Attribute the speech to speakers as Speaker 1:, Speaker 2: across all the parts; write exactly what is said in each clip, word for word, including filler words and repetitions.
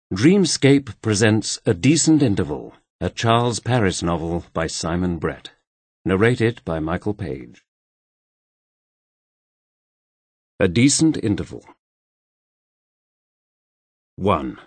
Speaker 1: Dreamscape presents A Decent Interval, a Charles Paris novel by Simon Brett. Narrated by Michael Page. A Decent Interval. one.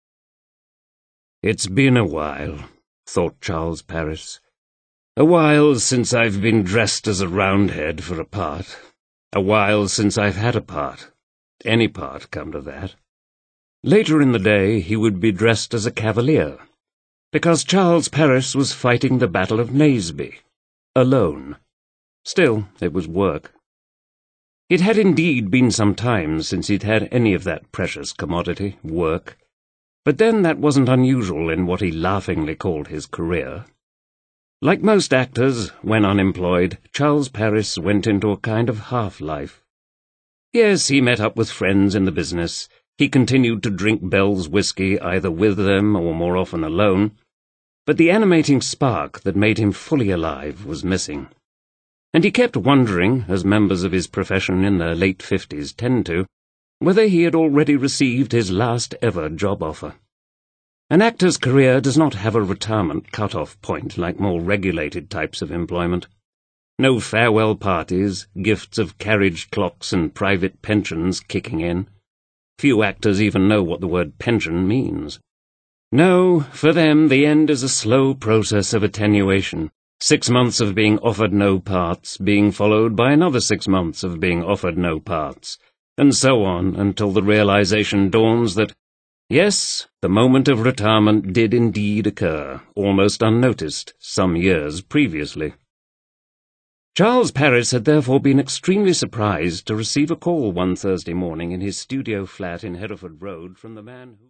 Speaker 1: It's been a while, thought Charles Paris. A while since I've been dressed as a Roundhead for a part. A while since I've had a part. Any part, come to that. Later in the day he would be dressed as a cavalier, because Charles Paris was fighting the Battle of Naseby, alone. Still, it was work. It had indeed been some time since he'd had any of that precious commodity, work, but then that wasn't unusual in what he laughingly called his career. Like most actors, when unemployed, Charles Paris went into a kind of half-life. Yes, he met up with friends in the business. He continued to drink Bell's whiskey either with them or more often alone, but the animating spark that made him fully alive was missing. And he kept wondering, as members of his profession in their late fifties tend to, whether he had already received his last ever job offer. An actor's career does not have a retirement cut-off point like more regulated types of employment. No farewell parties, gifts of carriage clocks and private pensions kicking in. Few actors even know what the word pension means. No, for them the end is a slow process of attenuation, six months of being offered no parts, being followed by another six months of being offered no parts, and so on until the realization dawns that, yes, the moment of retirement did indeed occur, almost unnoticed, some years previously. Charles Paris had therefore been extremely surprised to receive a call one Thursday morning in his studio flat in Hereford Road from the man who